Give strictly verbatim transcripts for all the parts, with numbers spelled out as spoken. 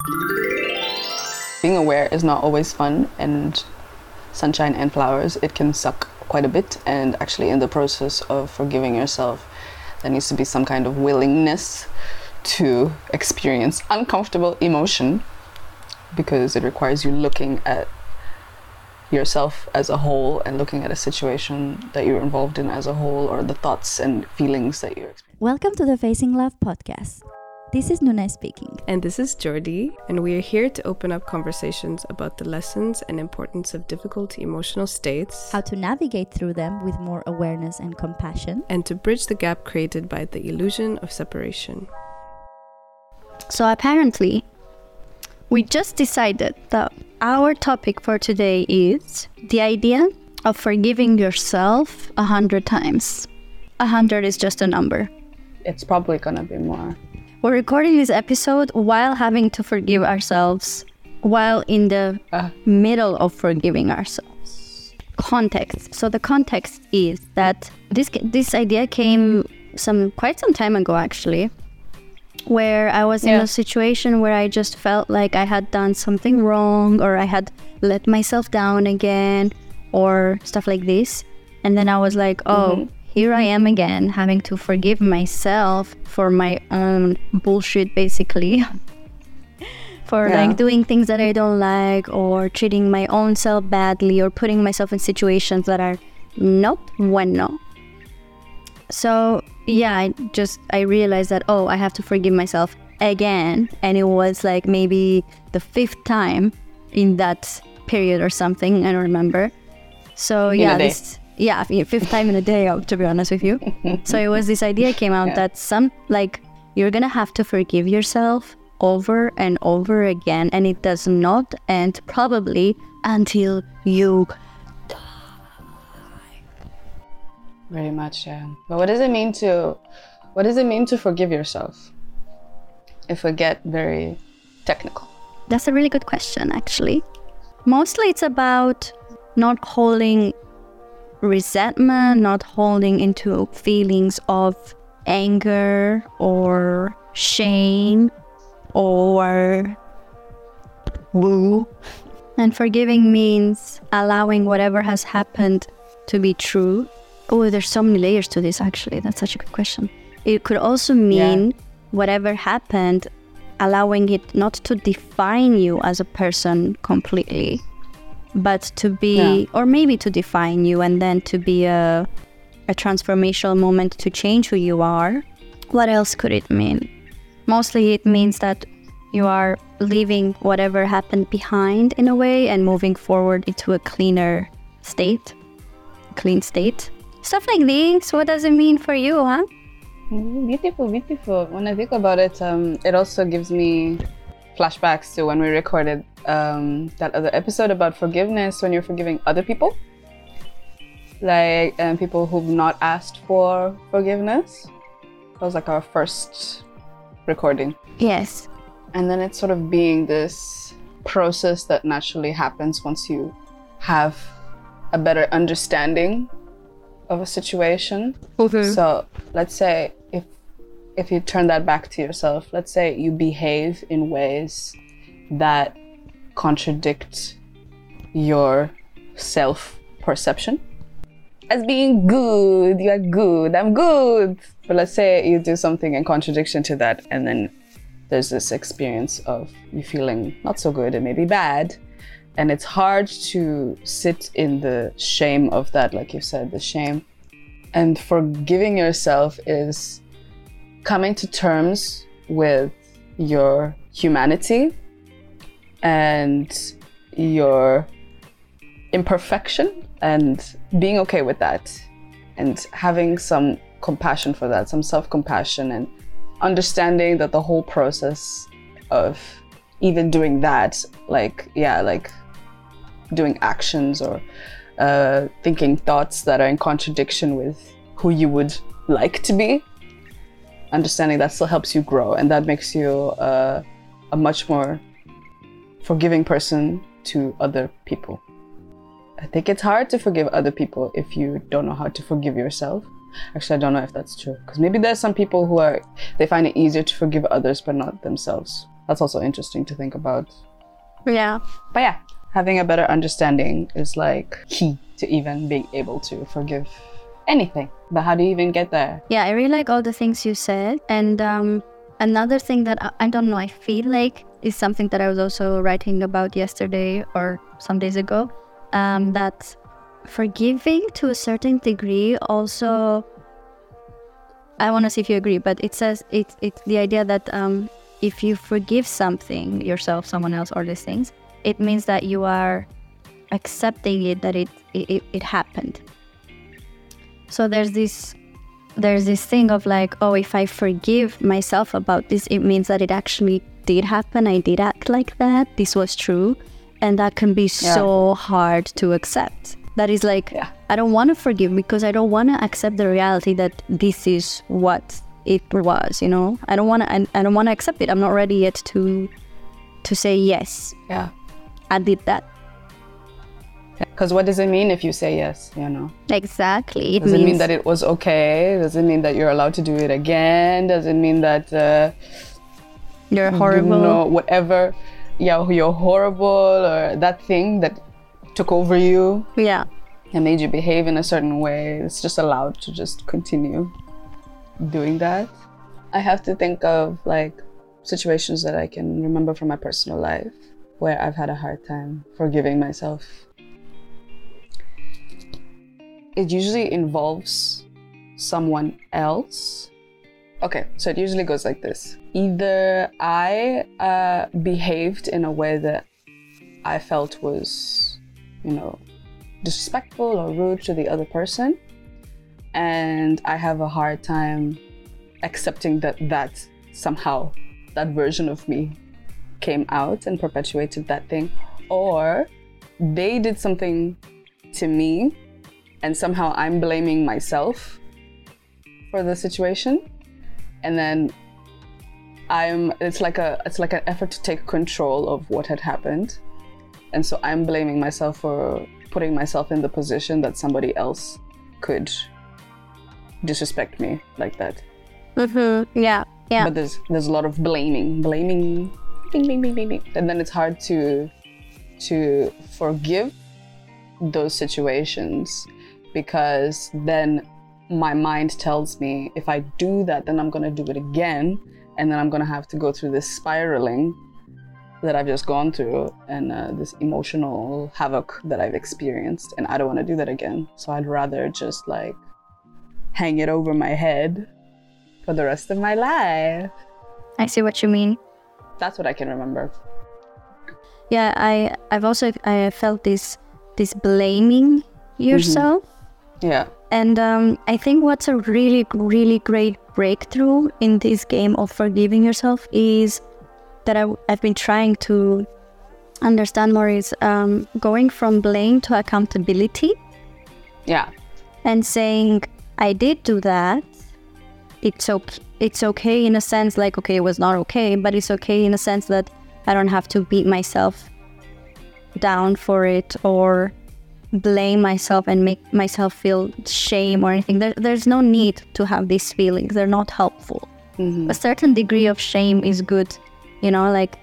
Being aware is not always fun, and sunshine and flowers, it can suck quite a bit. And actually in the process of forgiving yourself, there needs to be some kind of willingness to experience uncomfortable emotion, because it requires you looking at yourself as a whole and looking at a situation that you're involved in as a whole, or the thoughts and feelings that you're experiencing. Welcome to the Facing Love podcast. This is Nuna speaking. And this is Jordi, and we are here to open up conversations about the lessons and importance of difficult emotional states, how to navigate through them with more awareness and compassion, and to bridge the gap created by the illusion of separation. So apparently, we just decided that our topic for today is the idea of forgiving yourself a hundred times. A hundred is just a number. It's probably gonna be more. We're recording this episode while having to forgive ourselves, while in the uh. middle of forgiving ourselves. Context. So the context is that this this idea came some quite some time ago, actually, where I was yeah. in a situation where I just felt like I had done something wrong, or I had let myself down again, or stuff like this. And then I was like, oh, mm-hmm. here I am again, having to forgive myself for my own bullshit, basically. for yeah. like doing things that I don't like, or treating my own self badly, or putting myself in situations that are not bueno. So yeah, I just, I realized that, oh, I have to forgive myself again. And it was like maybe the fifth time in that period or something, I don't remember. So in yeah, this, yeah, fifth time in a day, to be honest with you. So it was this idea came out yeah. that some, like, you're gonna have to forgive yourself over and over again, and it does not end probably until you Very much, yeah. But what does it mean to, what does it mean to forgive yourself? If we get very technical. That's a really good question, actually. Mostly it's about not holding resentment, not holding into feelings of anger or shame or woo. And forgiving means allowing whatever has happened to be true. Oh, there's so many layers to this, actually. That's such a good question. It could also mean yeah. whatever happened, allowing it not to define you as a person completely, but to be, yeah. or maybe to define you and then to be a, a transformational moment to change who you are. What else could it mean? Mostly it means that you are leaving whatever happened behind in a way and moving forward into a cleaner state, clean state. Stuff like this. What does it mean for you, huh? Beautiful, beautiful. When I think about it, um, it also gives me flashbacks to when we recorded um, that other episode about forgiveness, when you're forgiving other people. Like, um, people who've not asked for forgiveness. That was like our first recording. Yes. And then it's sort of being this process that naturally happens once you have a better understanding of a situation. Okay. So let's say if if you turn that back to yourself, let's say you behave in ways that contradict your self-perception as being good. You are good, I'm good. But let's say you do something in contradiction to that, and then there's this experience of you feeling not so good and maybe bad. And it's hard to sit in the shame of that, like you said, the shame. And forgiving yourself is coming to terms with your humanity and your imperfection and being okay with that, and having some compassion for that, some self-compassion, and understanding that the whole process of even doing that, like, yeah, like doing actions or uh, thinking thoughts that are in contradiction with who you would like to be, understanding that still helps you grow, and that makes you uh, a much more forgiving person to other people. I think it's hard to forgive other people if you don't know how to forgive yourself. Actually, I don't know if that's true, because maybe there's some people who are, they find it easier to forgive others but not themselves. that's also interesting to think about. Yeah. But yeah, having a better understanding is like key to even being able to forgive anything. But how do you even get there? Yeah, I really like all the things you said. And um, another thing that I, I don't know, I feel like is something that I was also writing about yesterday or some days ago, um, that forgiving to a certain degree also, I want to see if you agree, but it says it's it's the idea that um, if you forgive something, yourself, someone else, or these things, it means that you are accepting it, that it it, it happened. So there's this there's this thing of like, oh, if I forgive myself about this, it means that it actually did happen. I did act like that. This was true. And that can be Yeah. so hard to accept. That is like, Yeah. I don't want to forgive because I don't want to accept the reality that this is what it was, you know? I don't want to I, I don't want to accept it. I'm not ready yet to to say, yes, Yeah. I did that. Because what does it mean if you say yes, you know? Exactly. It Does means it mean that it was okay? Does it mean that you're allowed to do it again? Does it mean that uh, you're horrible. you know, whatever, yeah, you're horrible, or that thing that took over you Yeah. and made you behave in a certain way, it's just allowed to just continue doing that. I have to think of like situations that I can remember from my personal life where I've had a hard time forgiving myself. It usually involves someone else. Okay, so it usually goes like this. Either I uh, behaved in a way that I felt was, you know, disrespectful or rude to the other person, and I have a hard time accepting that that somehow that version of me came out and perpetuated that thing, or they did something to me and somehow I'm blaming myself for the situation, and then I'm it's like a it's like an effort to take control of what had happened, and so I'm blaming myself for putting myself in the position that somebody else could disrespect me like that. Mm-hmm. Yeah. Yeah. But there's there's a lot of blaming, blaming, bing, bing, bing, bing, bing. And then it's hard to to forgive those situations, because then my mind tells me if I do that, then I'm gonna do it again, and then I'm gonna have to go through this spiraling that I've just gone through, and uh, this emotional havoc that I've experienced, and I don't want to do that again. So I'd rather just like hang it over my head for the rest of my life. I see what you mean. That's what I can remember. Yeah, I I've also I felt this this blaming yourself. Mm-hmm. Yeah. And um, I think what's a really, really great breakthrough in this game of forgiving yourself is that I, I've been trying to understand more is um, going from blame to accountability. Yeah. And saying, I did do that. It's okay. It's okay in a sense, like, okay, it was not okay, but it's okay in a sense that I don't have to beat myself down for it or blame myself and make myself feel shame or anything. There, there's no need to have these feelings. They're not helpful. Mm-hmm. A certain degree of shame is good, you know, like,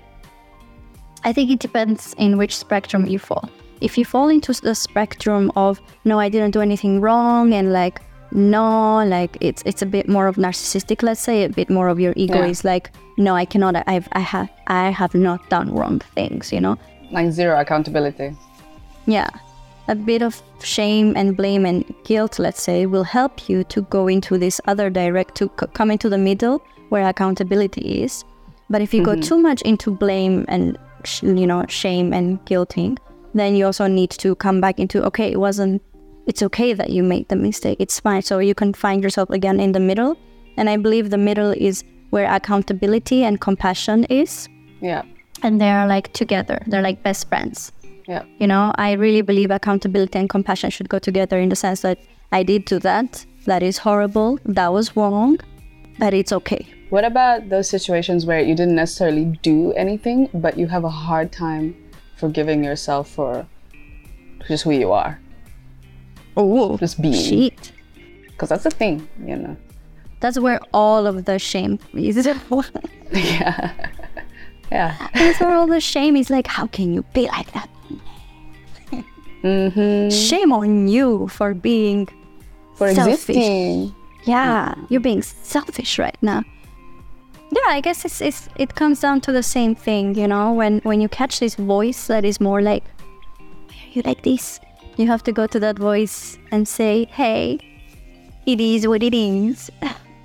I think it depends in which spectrum you fall. If you fall into the spectrum of, no, I didn't do anything wrong, and like, no, like it's it's a bit more of narcissistic, let's say, a bit more of your ego Yeah. is like, no, I cannot, I've, I have, I have not done wrong things, you know? Like zero accountability. Yeah. A bit of shame and blame and guilt, let's say, will help you to go into this other direct, to c- come into the middle where accountability is. But if you Mm-hmm. go too much into blame and, sh- you know, shame and guilting, then you also need to come back into, okay, it wasn't, it's okay that you made the mistake. It's fine. So you can find yourself again in the middle. And I believe the middle is where accountability and compassion is. Yeah. And they're like together. They're like best friends. Yeah. You know, I really believe accountability and compassion should go together in the sense that I did do that. That is horrible. That was wrong. But it's okay. What about those situations where you didn't necessarily do anything, but you have a hard time forgiving yourself for just who you are? Oh, Just being. shit. Because that's the thing, you know. That's where all of the shame is. Yeah. Yeah. That's where all the shame is like, how can you be like that? Mm-hmm. Shame on you for being For selfish. existing. Yeah, you're being selfish right now. Yeah, I guess it's, it's it comes down to the same thing, you know, when, when you catch this voice that is more like, why are you like this? You have to go to that voice and say, hey, it is what it is.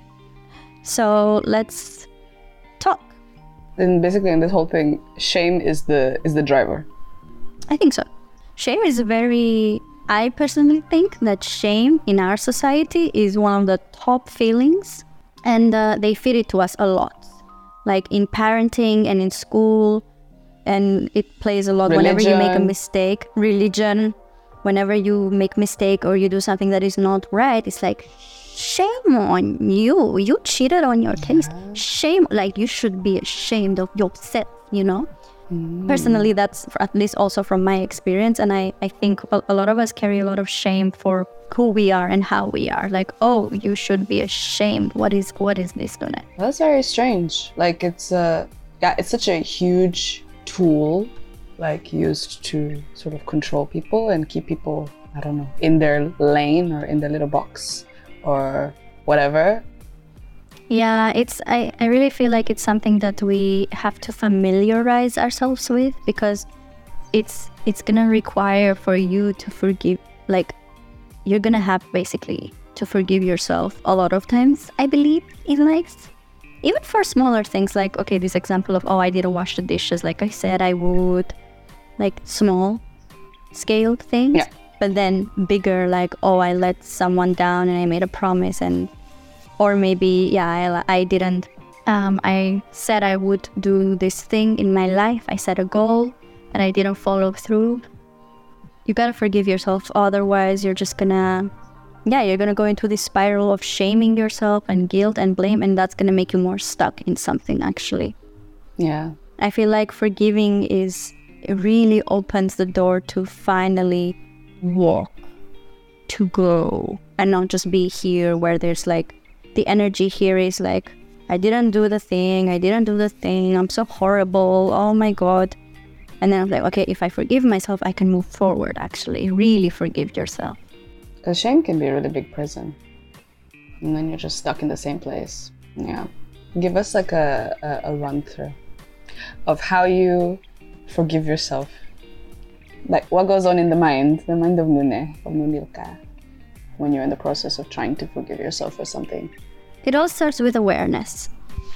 So let's talk. And basically in this whole thing, shame is the is the driver. I think so. Shame is very, I personally think that shame in our society is one of the top feelings, and uh, they feed it to us a lot. Like in parenting and in school, and it plays a lot whenever you make a Religion. mistake. Religion, whenever you make mistake or you do something that is not right, it's like, shame on you. You cheated on your taste. Shame, like you should be ashamed of yourself, you know? Personally, that's for, at least also from my experience, and I, I think a, a lot of us carry a lot of shame for who we are and how we are. Like, oh, you should be ashamed. What is what is this, Nune? That's very strange. Like it's uh yeah, it's such a huge tool, like used to sort of control people and keep people, I don't know, in their lane or in their little box or whatever. Yeah, it's I, I really feel like it's something that we have to familiarize ourselves with, because it's it's gonna require for you to forgive, like you're gonna have basically to forgive yourself a lot of times, I believe, in life. Even for smaller things, like, okay, this example of, oh, I didn't wash the dishes, like I said I would, like small scaled things. Yeah. But then bigger, like, oh, I let someone down and I made a promise, and or maybe, yeah, I, I didn't, um, I said I would do this thing in my life. I set a goal and I didn't follow through. You gotta forgive yourself. Otherwise, you're just gonna, yeah, you're gonna go into this spiral of shaming yourself and guilt and blame. And that's gonna make you more stuck in something, actually. Yeah. I feel like forgiving is, it really opens the door to finally walk, to go, and not just be here where there's like, the energy here is like, I didn't do the thing, I didn't do the thing, I'm so horrible, oh my god. And then I'm like, okay, if I forgive myself, I can move forward, actually. Really forgive yourself. Because shame can be a really big prison. And then you're just stuck in the same place. Yeah. Give us like a, a, a run through of how you forgive yourself. Like what goes on in the mind, the mind of Nune, of Nunilka, when you're in the process of trying to forgive yourself for something. It all starts with awareness.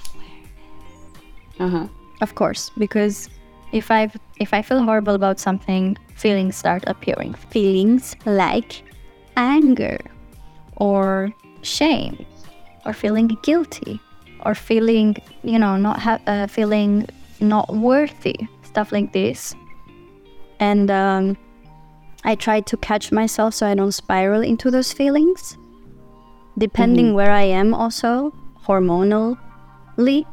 Uh-huh. Of course, because if I if I feel horrible about something, feelings start appearing. Feelings like anger or shame or feeling guilty or feeling, you know, not ha- uh, feeling not worthy, stuff like this. And um, I try to catch myself so I don't spiral into those feelings. Depending mm-hmm. where I am also, hormonally,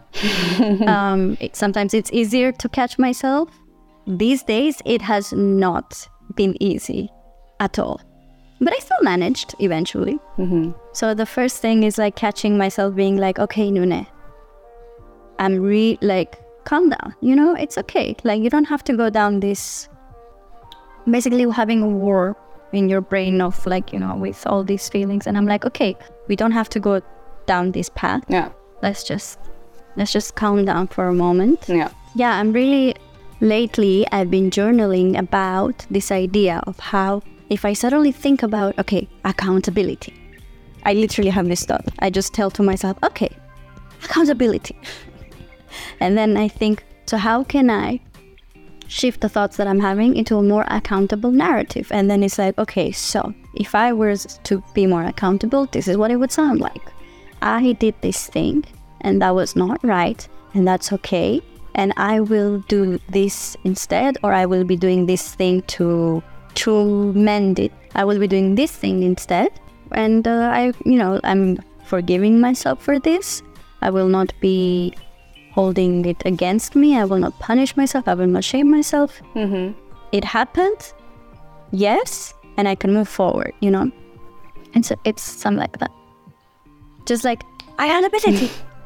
um, it, sometimes it's easier to catch myself. These days, it has not been easy at all. But I still managed eventually. Mm-hmm. So the first thing is like catching myself being like, okay, Nune, I'm re like, calm down. You know, it's okay. Like, you don't have to go down this, basically having a war in your brain of like, you know, with all these feelings. And I'm like, okay, we don't have to go down this path. Yeah. Let's just, let's just calm down for a moment. Yeah. Yeah, I'm really, lately I've been journaling about this idea of how if I suddenly think about, okay, accountability. I literally have this thought. I just tell to myself, okay, accountability. And then I think, so how can I shift the thoughts that I'm having into a more accountable narrative? And then it's like, okay, so if I was to be more accountable, this is what it would sound like. I did this thing and that was not right, and that's okay. And I will do this instead, or I will be doing this thing to to mend it. I will be doing this thing instead. And uh, I, you know, I'm forgiving myself for this. I will not be holding it against me. I will not punish myself. I will not shame myself. Mm-hmm. It happened, yes, and I can move forward, you know? And so it's something like that. Just like, accountability.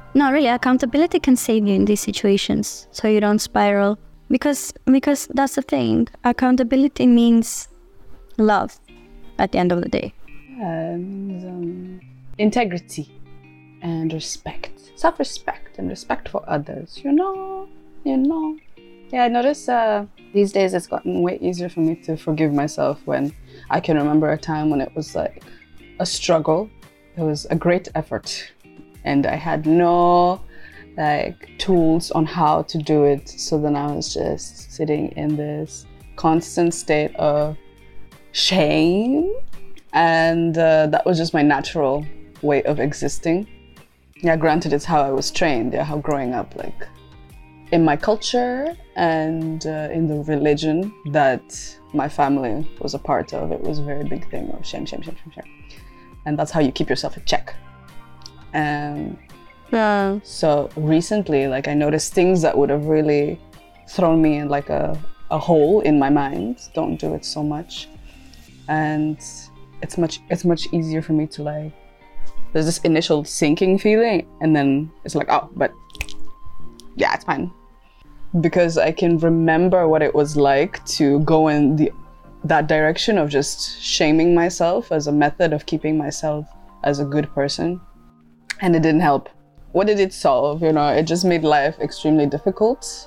No, really, accountability can save you in these situations so you don't spiral. Because because that's the thing. Accountability means love at the end of the day. And um, integrity and respect. Self-respect and respect for others. You know, you know. Yeah, I notice uh, these days it's gotten way easier for me to forgive myself when I can remember a time when it was like a struggle. It was a great effort and I had no like tools on how to do it. So then I was just sitting in this constant state of shame, and uh, that was just my natural way of existing. Yeah, granted, it's how I was trained, yeah, how growing up, like in my culture and uh, in the religion that my family was a part of, it was a very big thing of shame, shame, shame, shame, shame. And that's how you keep yourself in check. And Yeah. so recently, like I noticed things that would have really thrown me in like a, a hole in my mind. Don't do it so much. And it's much it's much easier for me to like, there's this initial sinking feeling and then it's like, oh, but yeah, it's fine. Because I can remember what it was like to go in the that direction of just shaming myself as a method of keeping myself as a good person. And it didn't help. What did it solve? You know, it just made life extremely difficult,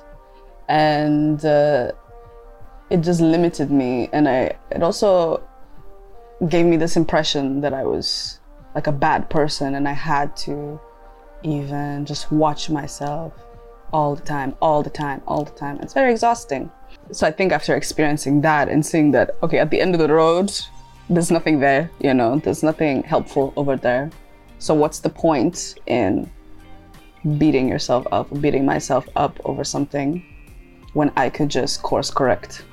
and uh, it just limited me. And I, it also gave me this impression that I was like a bad person, and I had to even just watch myself all the time, all the time, all the time. It's very exhausting. So I think after experiencing that and seeing that, okay, at the end of the road, there's nothing there, you know, there's nothing helpful over there. So what's the point in beating yourself up, beating myself up over something when I could just course correct?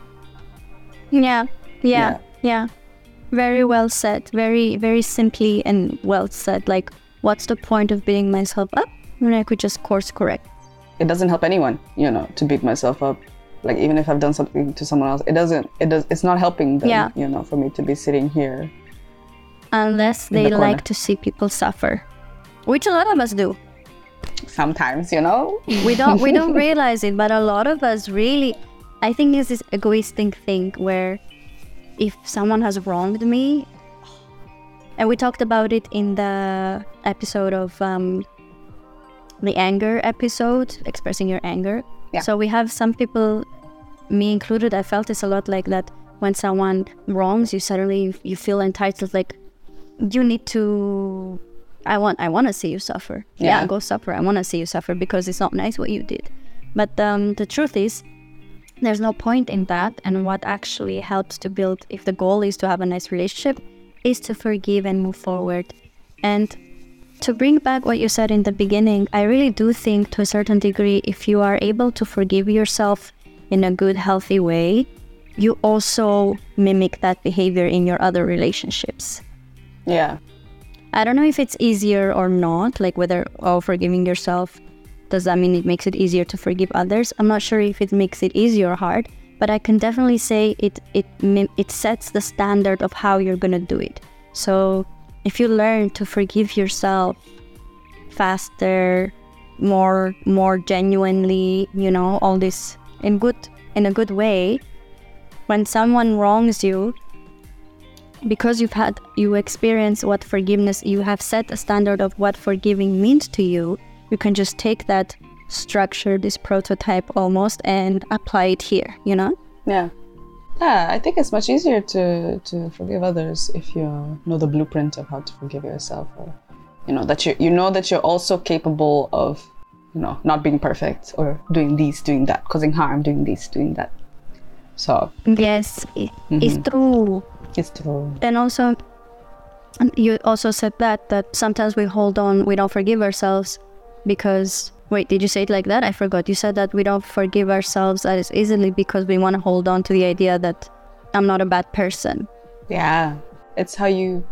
Yeah, yeah, Yeah. yeah. Very well said. Very, very simply and well said. Like, what's the point of beating myself up when I could just course correct? It doesn't help anyone, you know, to beat myself up. Like, even if I've done something to someone else, it doesn't, it does, it's not helping them, Yeah. you know, for me to be sitting here. Unless In they the corner. like to see people suffer, which a lot of us do. Sometimes, you know? We don't we don't realize it, but a lot of us really, I think it's this egoistic thing where if someone has wronged me, and we talked about it in the episode of um, the anger episode, expressing your anger. Yeah. So we have some people, me included, I felt this a lot, like that when someone wrongs you, suddenly you, you feel entitled, like you need to, I want I want to see you suffer. Yeah, Yeah. go suffer. I want to see you suffer because it's not nice what you did. But um, the truth is, there's no point in that. And what actually helps to build, if the goal is to have a nice relationship, is to forgive and move forward. And to bring back what you said in the beginning, I really do think to a certain degree, if you are able to forgive yourself in a good, healthy way, you also mimic that behavior in your other relationships. Yeah. I don't know if it's easier or not, like whether, oh, forgiving yourself, does that mean it makes it easier to forgive others? I'm not sure if it makes it easy or hard, but I can definitely say it it it sets the standard of how you're gonna do it. So if you learn to forgive yourself faster, more more genuinely, you know, all this in good in a good way, when someone wrongs you, because you've had you experience what forgiveness, you have set a standard of what forgiving means to you, you can just take that structure, this prototype almost, and apply it here, you know? Yeah. Yeah, I think it's much easier to, to forgive others if you know the blueprint of how to forgive yourself. Or, you know, that you you know that you're also capable of, you know, not being perfect or doing this, doing that, causing harm, doing this, doing that. So Yes, it, it's true. it's true. And also, you also said that, that sometimes we hold on, we don't forgive ourselves because, wait, did you say it like that? I forgot. You said that we don't forgive ourselves as easily because we want to hold on to the idea that I'm not a bad person. Yeah. It's how you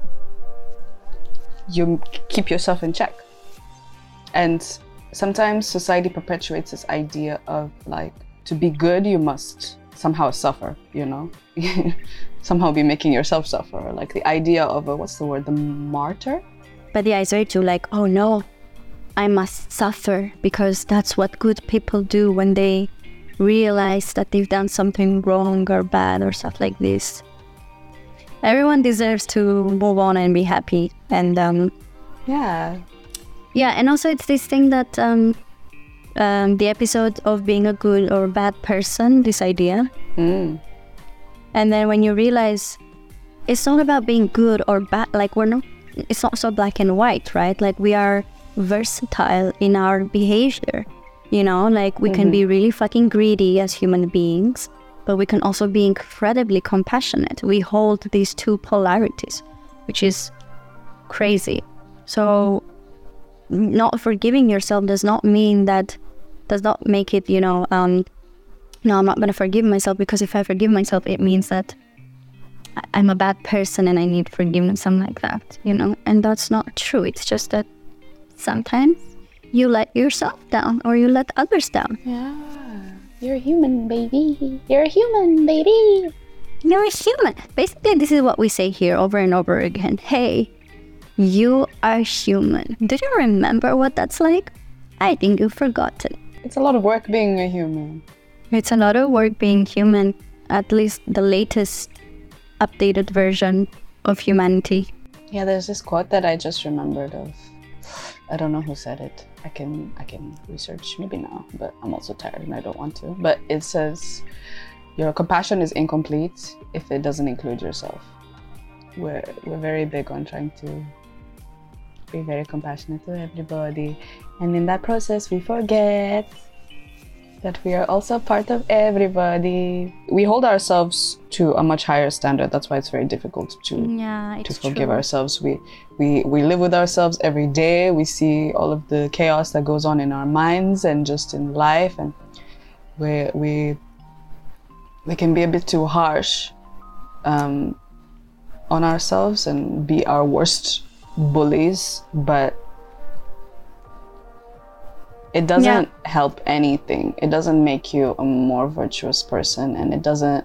you keep yourself in check. And sometimes society perpetuates this idea of like, to be good, you must somehow suffer, you know? Somehow be making yourself suffer. Like the idea of a, what's the word, the martyr? But yeah, it's very true, like, oh no, I must suffer because that's what good people do when they realize that they've done something wrong or bad or stuff like this. Everyone deserves to move on and be happy. And um, Yeah. yeah, and also it's this thing that um, um, the episode of being a good or bad person, this idea. Mm. And then when you realize it's not about being good or bad, like we're not, it's not so black and white, right? Like we are versatile in our behavior, you know, like we mm-hmm. can be really fucking greedy as human beings, but we can also be incredibly compassionate. We hold these two polarities, which is crazy. So not forgiving yourself does not mean that, does not make it, you know, um, no, I'm not going to forgive myself, because if I forgive myself, it means that I'm a bad person and I need forgiveness, something like that, you know, and that's not true. It's just that sometimes you let yourself down or you let others down. Yeah. You're a human, baby. You're a human, baby. You're a human. Basically, this is what we say here over and over again. Hey, you are human. Do you remember what that's like? I think you've forgotten. It's a lot of work being a human. It's a lot of work being human, at least the latest updated version of humanity. Yeah, there's this quote that I just remembered of. I don't know who said it. I can I can research maybe now, but I'm also tired and I don't want to. But it says, your compassion is incomplete if it doesn't include yourself. We're we're very big on trying to be very compassionate to everybody, and in that process we forget that we are also part of everybody. We hold ourselves to a much higher standard. That's why it's very difficult to yeah, to forgive true. ourselves. We we we live with ourselves every day. We see all of the chaos that goes on in our minds and just in life, and we we we can be a bit too harsh um, on ourselves and be our worst bullies, but it doesn't yeah. help anything. It doesn't make you a more virtuous person, and it doesn't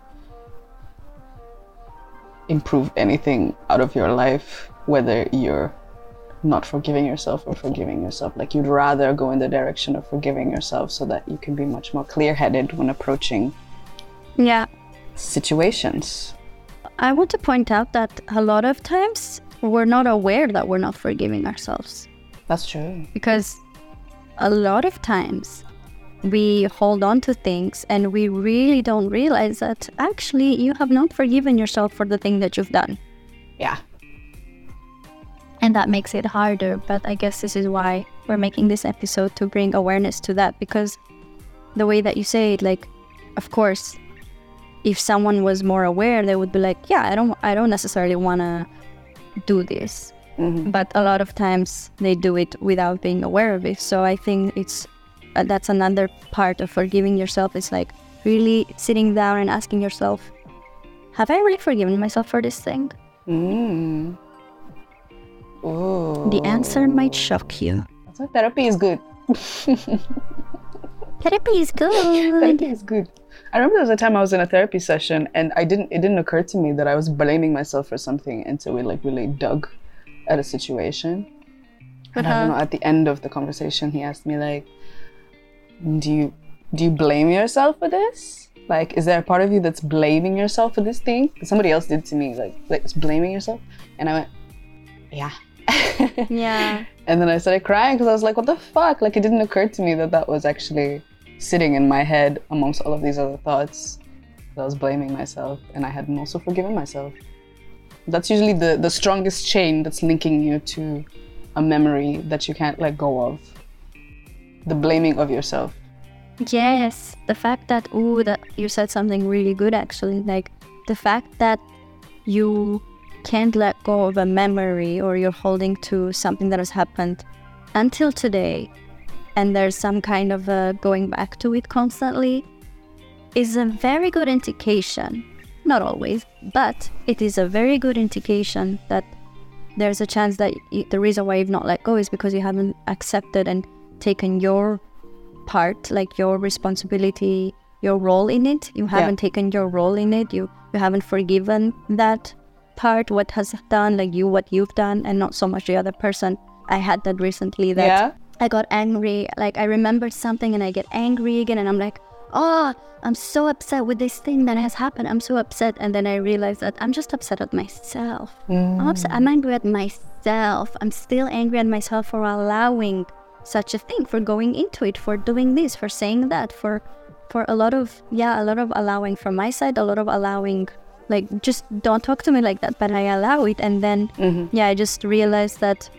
improve anything out of your life, whether you're not forgiving yourself or forgiving yourself. Like, you'd rather go in the direction of forgiving yourself so that you can be much more clear-headed when approaching yeah. situations. I want to point out that a lot of times we're not aware that we're not forgiving ourselves. That's true. Because a lot of times we hold on to things and we really don't realize that actually you have not forgiven yourself for the thing that you've done. Yeah. And that makes it harder, but I guess this is why we're making this episode, to bring awareness to that, because the way that you say it, like, of course, if someone was more aware, they would be like, yeah, I don't I don't necessarily want to do this. Mm-hmm. But a lot of times they do it without being aware of it. So I think it's uh, that's another part of forgiving yourself, is like really sitting down and asking yourself, have I really forgiven myself for this thing? Mm. Ooh. The answer might shock you. That's why therapy is good. Therapy is good. Therapy is good. I remember there was a time I was in a therapy session and I didn't it didn't occur to me that I was blaming myself for something until we like really dug at a situation. And uh-huh. I don't know, at the end of the conversation he asked me, like, do you do you blame yourself for this? Like, is there a part of you that's blaming yourself for this thing? Somebody else did to me, like, like it's blaming yourself. And I went, yeah. Yeah. And then I started crying because I was like, what the fuck? Like, it didn't occur to me that that was actually sitting in my head amongst all of these other thoughts. That I was blaming myself, and I hadn't also forgiven myself. That's usually the, the strongest chain that's linking you to a memory that you can't let go of. The blaming of yourself. Yes. The fact that, ooh, that you said something really good, actually. Like, the fact that you can't let go of a memory, or you're holding to something that has happened until today, and there's some kind of a going back to it constantly, is a very good indication. Not always, but it is a very good indication that there's a chance that you, the reason why you've not let go is because you haven't accepted and taken your part, like your responsibility, your role in it. You haven't yeah. taken your role in it. You, you haven't forgiven that part, what has done, like you, what you've done, and not so much the other person. I had that recently, that yeah. I got angry. Like I remembered something and I get angry again, and I'm like, oh, I'm so upset with this thing that has happened. I'm so upset. And then I realized that I'm just upset at myself. Mm. I'm upset. I'm angry at myself. I'm still angry at myself for allowing such a thing, for going into it, for doing this, for saying that, for for a lot of, yeah, a lot of allowing from my side, a lot of allowing, like, just don't talk to me like that, but I allow it. And then, mm-hmm. yeah, I just realized that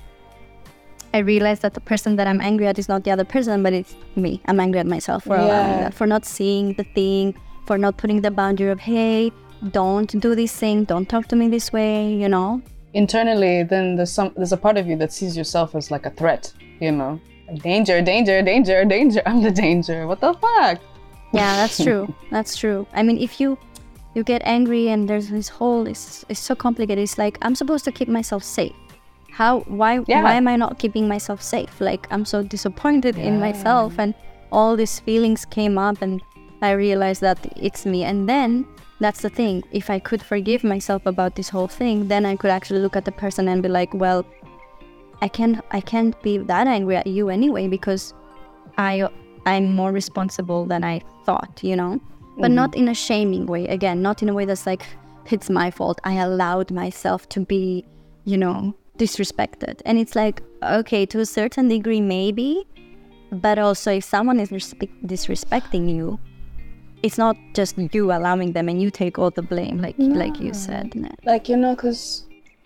I realized that the person that I'm angry at is not the other person, but it's me. I'm angry at myself for yeah. allowing that, for not seeing the thing, for not putting the boundary of, hey, don't do this thing, don't talk to me this way, you know? Internally, then there's some there's a part of you that sees yourself as like a threat, you know? Like, danger, danger, danger, danger, I'm the danger. What the fuck? Yeah, that's true. That's true. I mean, if you you get angry and there's this whole, it's, it's so complicated. It's like, I'm supposed to keep myself safe. How, why, yeah. why am I not keeping myself safe? Like, I'm so disappointed yeah. in myself, and all these feelings came up, and I realized that it's me. And then that's the thing. If I could forgive myself about this whole thing, then I could actually look at the person and be like, well, I can't, I can't be that angry at you anyway, because I, I'm more responsible than I thought, you know? But mm-hmm. not in a shaming way. Again, not in a way that's like, it's my fault. I allowed myself to be, you know, disrespected. And it's like, okay, to a certain degree maybe, but also if someone is respe- disrespecting you, it's not just you allowing them and you take all the blame, like no. like you said. Like, you know, because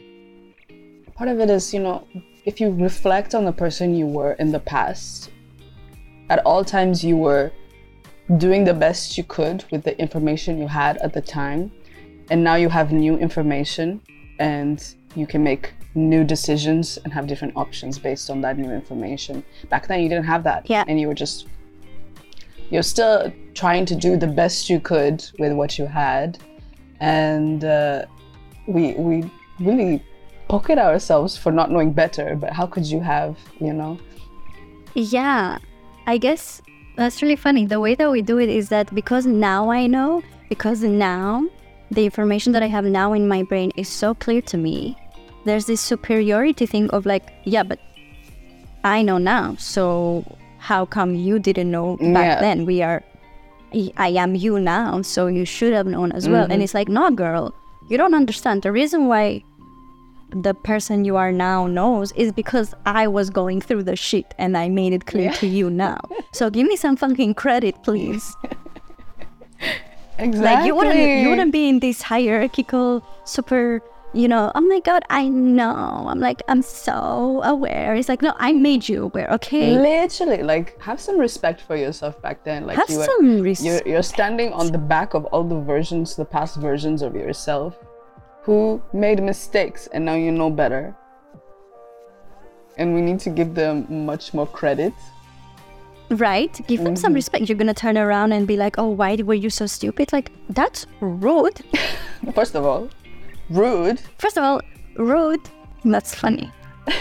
part of it is, you know, if you reflect on the person you were in the past, at all times you were doing the best you could with the information you had at the time, and now you have new information and you can make new decisions and have different options based on that new information. Back then you didn't have that. Yeah. And you were just, you're still trying to do the best you could with what you had. And uh, we we really pocket ourselves for not knowing better, but how could you have, you know? Yeah, I guess that's really funny. The way that we do it is that because now I know, because now the information that I have now in my brain is so clear to me, there's this superiority thing of like, yeah, but I know now, so how come you didn't know back yeah. then? We are, I am you now, so you should have known as well. Mm-hmm. And it's like, no, girl, you don't understand. The reason why the person you are now knows is because I was going through the shit and I made it clear yeah. to you now. So give me some fucking credit, please. Exactly. Like you wouldn't, you wouldn't be in this hierarchical, super, you know, oh my God, I know. I'm like, I'm so aware. It's like, no, I made you aware, okay? Literally, like, have some respect for yourself back then. Like, have you some respect. You're, you're standing on the back of all the versions, the past versions of yourself who made mistakes, and now you know better. And we need to give them much more credit. Right? Give them mm-hmm. some respect. You're gonna turn around and be like, oh, why were you so stupid? Like, that's rude. First of all, rude. First of all, rude. That's funny.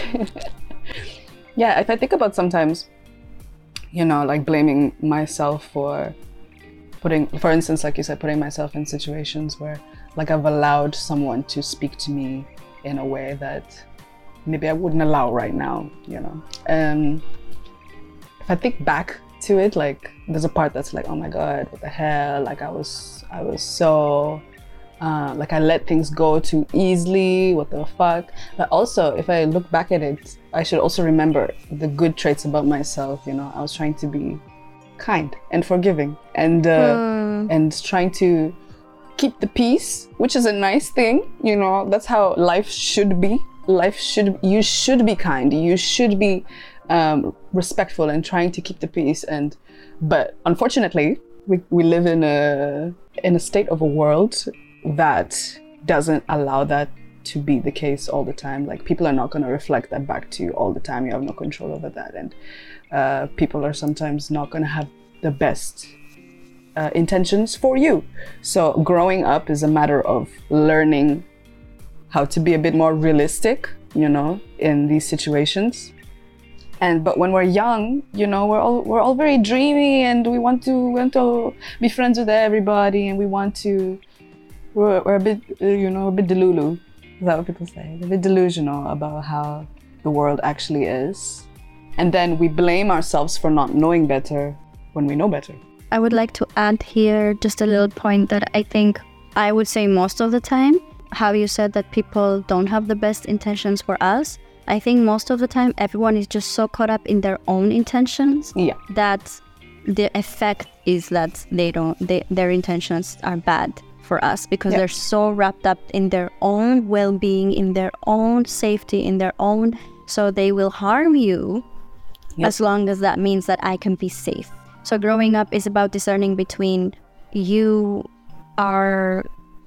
Yeah, if I think about sometimes, you know, like blaming myself for putting, for instance, like you said, putting myself in situations where like I've allowed someone to speak to me in a way that maybe I wouldn't allow right now, you know. And if I think back to it, like there's a part that's like, oh my God, what the hell? Like I was, I was so, uh, like I let things go too easily, what the fuck? But also, if I look back at it, I should also remember the good traits about myself, you know. I was trying to be kind and forgiving and, uh, mm. and trying to keep the peace, which is a nice thing, you know. That's how life should be. Life should, you should be kind. You should be um, respectful and trying to keep the peace. And but unfortunately, we, we live in a in a state of a world that doesn't allow that to be the case all the time. Like people are not going to reflect that back to you all the time. You have no control over that, and uh, people are sometimes not going to have the best Uh, intentions for you. So growing up is a matter of learning how to be a bit more realistic, you know, in these situations. And but when we're young, you know, we're all we're all very dreamy, and we want to want to be friends with everybody, and we want to we're, we're a bit you know a bit delulu. Is that what people say? A bit delusional about how the world actually is. And then we blame ourselves for not knowing better when we know better. I would like to add here just a little point that I think I would say most of the time, how you said that people don't have the best intentions for us. I think most of the time everyone is just so caught up in their own intentions Yeah. that the effect is that they don't they, their intentions are bad for us because Yeah. they're so wrapped up in their own well-being, in their own safety, in their own, so they will harm you Yep. as long as that means that I can be safe. So growing up is about discerning between you are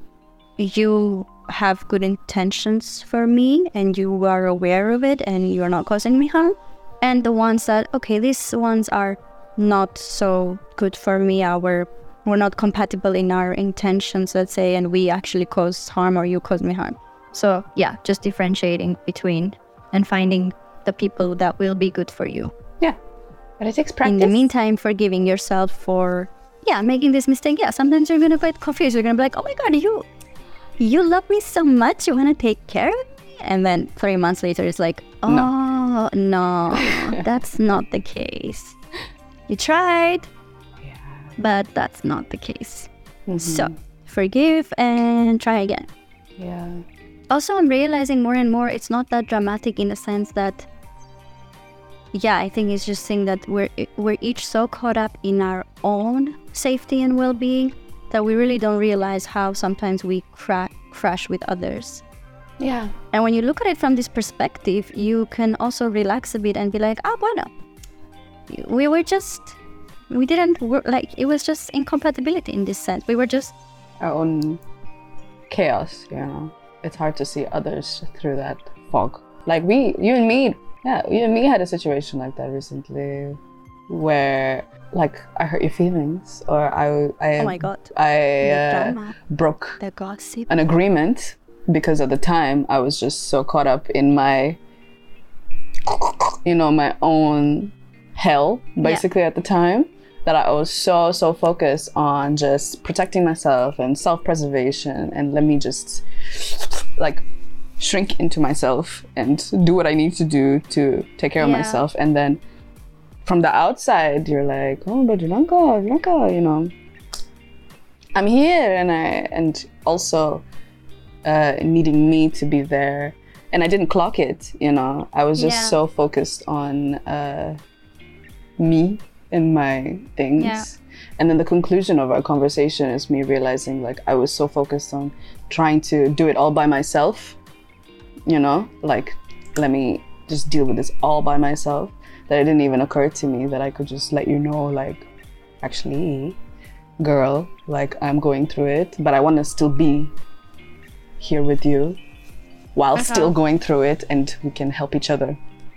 you have good intentions for me and you are aware of it and you're not causing me harm, and the ones that, okay, these ones are not so good for me, our we're not compatible in our intentions, let's say, and we actually cause harm or you cause me harm. So yeah, just differentiating between and finding the people that will be good for you. Yeah. But it takes practice. In the meantime, forgiving yourself for yeah making this mistake. Yeah, sometimes you're gonna get confused. You're gonna be like, oh my god, you you love me so much, you want to take care of me, and then three months later it's like, oh no, no that's not the case. You tried, Yeah. but that's not the case. Mhm. So forgive and try again. Yeah. Also, I'm realizing more and more it's not that dramatic in the sense that, yeah, I think it's just saying that we're we're each so caught up in our own safety and well-being that we really don't realize how sometimes we cra- crash with others. Yeah. And when you look at it from this perspective, you can also relax a bit and be like, ah, bueno, we were just, we didn't work, like, it was just incompatibility in this sense. We were just, Our own chaos, you know. It's hard to see others through that fog. Like we, you and me, yeah, you and me had a situation like that recently where, like, I hurt your feelings or I, I, oh my God, I the uh, drama, broke the gossip. an agreement because at the time I was just so caught up in my, you know, my own hell, basically at the time, that I was so, so focused on just protecting myself and self-preservation and let me just like shrink into myself and do what I need to do to take care of Yeah. myself. And then from the outside, you're like, oh, but Blanca, Blanca, you know, I'm here, and I and also uh, needing me to be there, and I didn't clock it. You know, I was just Yeah. so focused on uh, me and my things. Yeah. And then the conclusion of our conversation is me realizing, like, I was so focused on trying to do it all by myself. You know, like, let me just deal with this all by myself, that it didn't even occur to me that I could just let you know, like, actually, girl, like, I'm going through it, but I want to still be here with you while Uh-huh. still going through it, and we can help each other.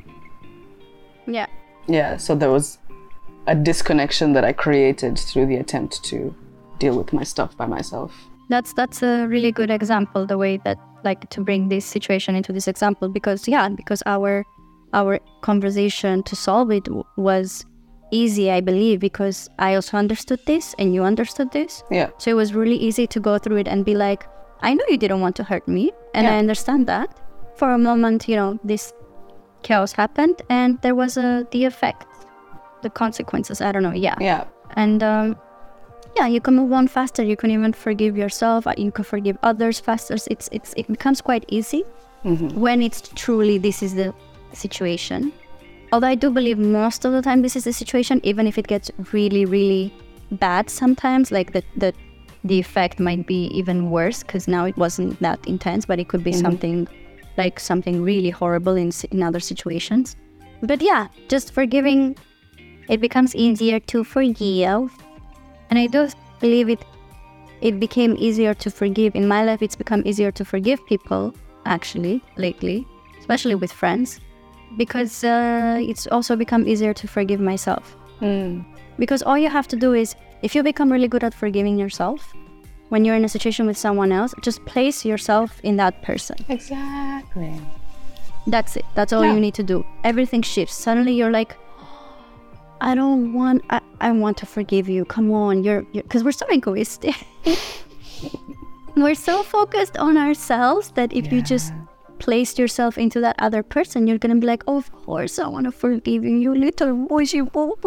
Yeah. Yeah, so there was a disconnection that I created through the attempt to deal with my stuff by myself. That's that's a really good example, the way that, like, to bring this situation into this example, because yeah, because our our conversation to solve it w- was easy, I believe, because I also understood this and you understood this. Yeah. So it was really easy to go through it and be like, I know you didn't want to hurt me, and Yeah. I understand that. For a moment, you know, this chaos happened, and there was a the effect, the consequences. I don't know. Yeah. Yeah. And um, yeah, you can move on faster. You can even forgive yourself. You can forgive others faster. It's it's it becomes quite easy Mm-hmm. when it's truly this is the situation. Although I do believe most of the time this is the situation, even if it gets really, really bad sometimes, like the the, the effect might be even worse because now it wasn't that intense, but it could be Mhm. something like something really horrible in, s- in other situations. But yeah, just forgiving, it becomes easier to forgive. And I do believe it it became easier to forgive. In my life, it's become easier to forgive people, actually, lately, especially with friends, because uh, it's also become easier to forgive myself. Mm. Because all you have to do is, if you become really good at forgiving yourself, when you're in a situation with someone else, just place yourself in that person. Exactly. That's it. That's all Yeah. you need to do. Everything shifts. Suddenly you're like, I don't want, I, I want to forgive you. Come on, you're, because we're so egoistic. We're so focused on ourselves that if you just place yourself into that other person, you're gonna be like, oh, of course I want to forgive you, you little boy,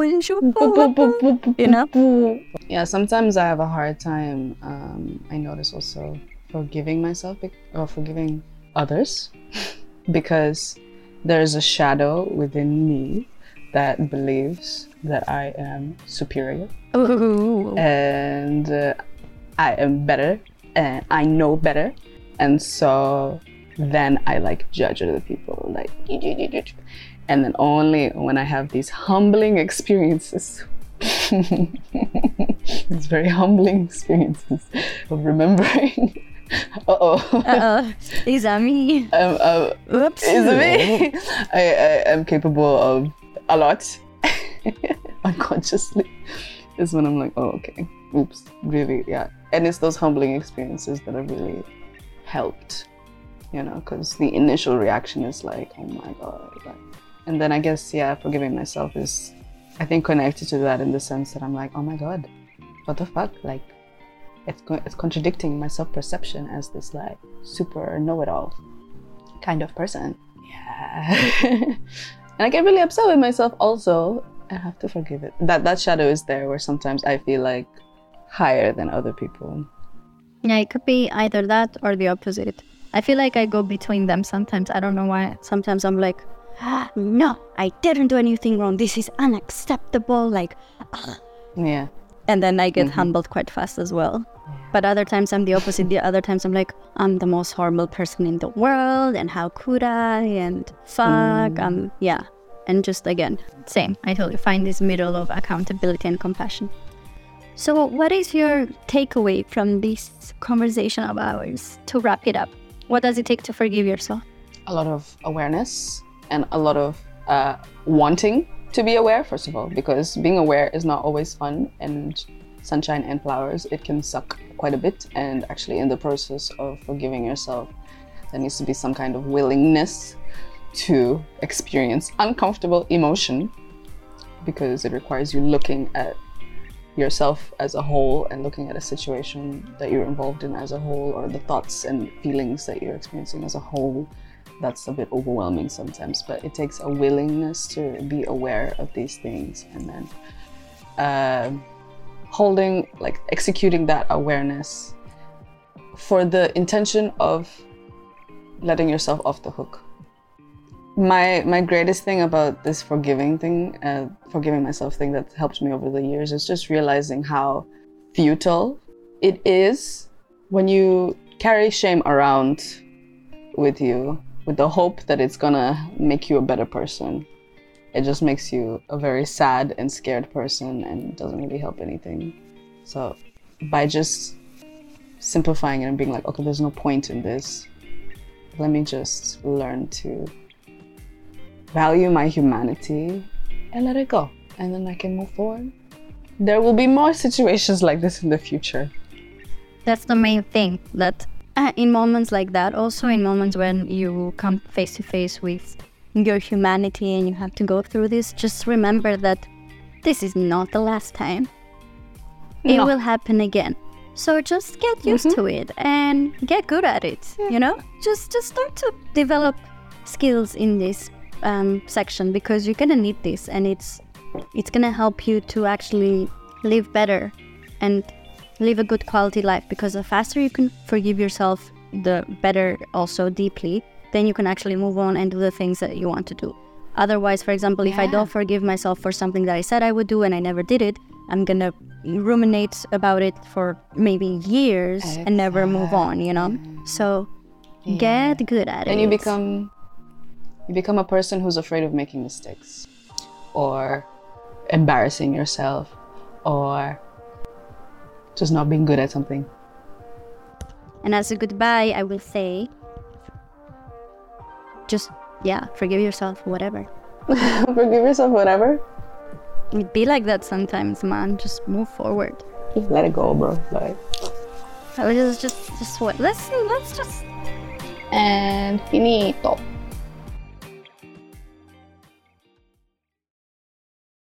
you know. Yeah, sometimes I have a hard time, um, I notice also forgiving myself or forgiving others because there's a shadow within me that believes that I am superior. Ooh. And uh, I am better and I know better, and so then I like judge other people, like, and then only when I have these humbling experiences these very humbling experiences of remembering uh-oh uh-oh is that me? um, uh, Oops. Is it me? I, I am capable of a lot unconsciously is when I'm like, oh, okay, oops, really, yeah. And it's those humbling experiences that have really helped, you know, because the initial reaction is like, oh my god, like, and then I guess, yeah, forgiving myself is, I think, connected to that in the sense that I'm like, oh my god, what the fuck, like, it's co- it's contradicting my self-perception as this like super know-it-all kind of person. Yeah. And I get really upset with myself also. I have to forgive it. That that shadow is there where sometimes I feel like higher than other people. Yeah, it could be either that or the opposite. I feel like I go between them sometimes. I don't know why. Sometimes I'm like, ah, no, I didn't do anything wrong. This is unacceptable. Like, ah. Yeah. And then I get Mm-hmm. humbled quite fast as well. But other times I'm the opposite. The other times I'm like, I'm the most horrible person in the world, and how could I? And fuck, Mm. um, yeah. And just again, same. I totally find this middle of accountability and compassion. So what is your takeaway from this conversation of ours to wrap it up? What does it take to forgive yourself? A lot of awareness and a lot of uh, wanting to be aware, first of all, because being aware is not always fun and sunshine and flowers. It can suck quite a bit, and actually in the process of forgiving yourself, there needs to be some kind of willingness to experience uncomfortable emotion, because it requires you looking at yourself as a whole and looking at a situation that you're involved in as a whole, or the thoughts and feelings that you're experiencing as a whole. That's a bit overwhelming sometimes, but it takes a willingness to be aware of these things, and then uh, holding, like executing that awareness for the intention of letting yourself off the hook. My my greatest thing about this forgiving thing, uh, forgiving myself thing that helped me over the years is just realizing how futile it is when you carry shame around with you with the hope that it's gonna make you a better person. It just makes you a very sad and scared person and doesn't really help anything. So by just simplifying it and being like, okay, there's no point in this, let me just learn to value my humanity and let it go, and then I can move forward. There will be more situations like this in the future. That's the main thing, that uh, in moments like that, also in moments when you come face to face with your humanity and you have to go through this, just remember that this is not the last time. It No. will happen again. So just get used Mm-hmm. to it and get good at it, you know? Just just start to develop skills in this um, section, because you're gonna need this, and it's it's gonna help you to actually live better and live a good quality life, because the faster you can forgive yourself, the better also deeply, then you can actually move on and do the things that you want to do. Otherwise, for example, if I Yeah. don't forgive myself for something that I said I would do and I never did it, I'm gonna ruminate about it for maybe years and never move on, you know? So get good at it. And you become you become a person who's afraid of making mistakes or embarrassing yourself or just not being good at something. And as a goodbye, I will say, just, yeah, forgive yourself, whatever. Forgive yourself, whatever. It be like that sometimes, man. Just move forward. Just let it go, bro. Like, Let's just, just what? Let's, let's just and finito.